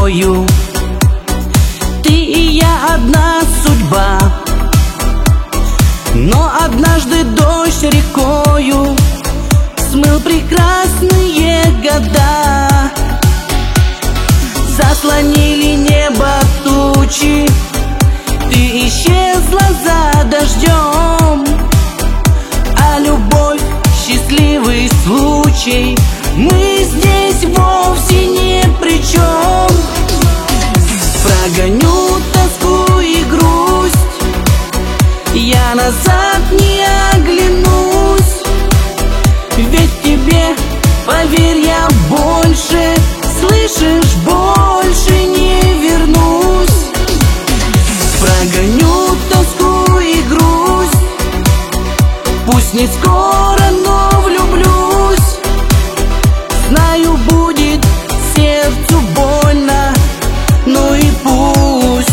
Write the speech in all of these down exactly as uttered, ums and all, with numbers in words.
тобою. Ты и я одна судьба, но однажды дождь рекою смыл прекрасные года. Заслонили небо тучи, ты исчезла за дождем, а любовь — счастливый случай, мы здесь вовсе ни при чем. Прогоню тоску и грусть, я назад не оглянусь, ведь тебе, поверь, я больше, слышишь, больше не вернусь. Прогоню тоску и грусть, пусть не скоро, но влюблюсь. Знаю, будет сердцу больно, ну и пусть.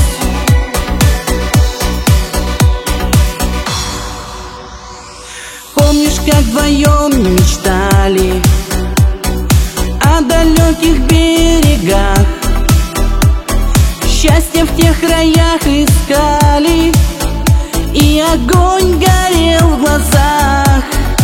Помнишь, как вдвоем мечтали о далеких берегах, счастье в тех краях искали, и огонь горел в глазах.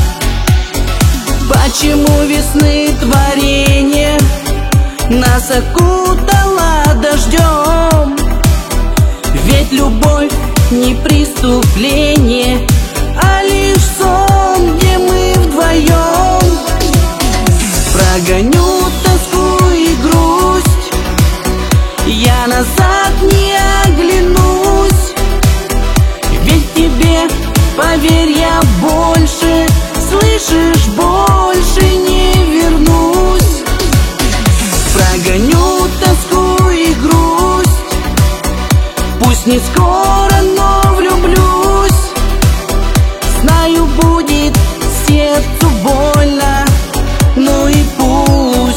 Почему весны творение нас окутало дождем? Ведь любовь не преступление, а лишь сон, где мы вдвоем. Прогоню тоску и грусть, я назад не оглянусь, ведь тебе, поверь, я больше, слышишь, больше не вернусь. Прогоню тоску и грусть, пусть не скоро, но влюблюсь. Знаю, будет сердцу больно, ну и пусть.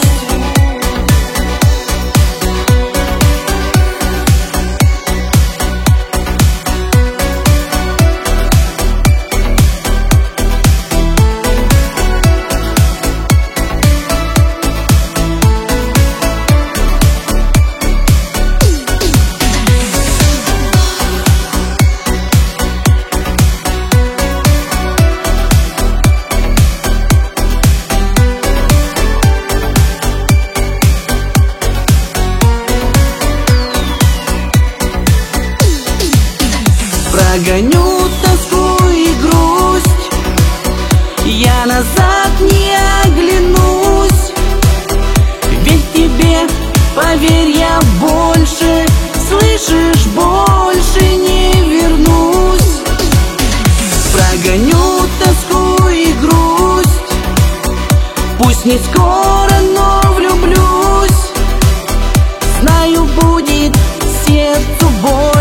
Прогоню тоску и грусть, я назад не оглянусь, ведь тебе, поверь, я больше, слышишь, больше не вернусь. Прогоню тоску и грусть, пусть не скоро, но влюблюсь. Знаю, будет сердцу боль.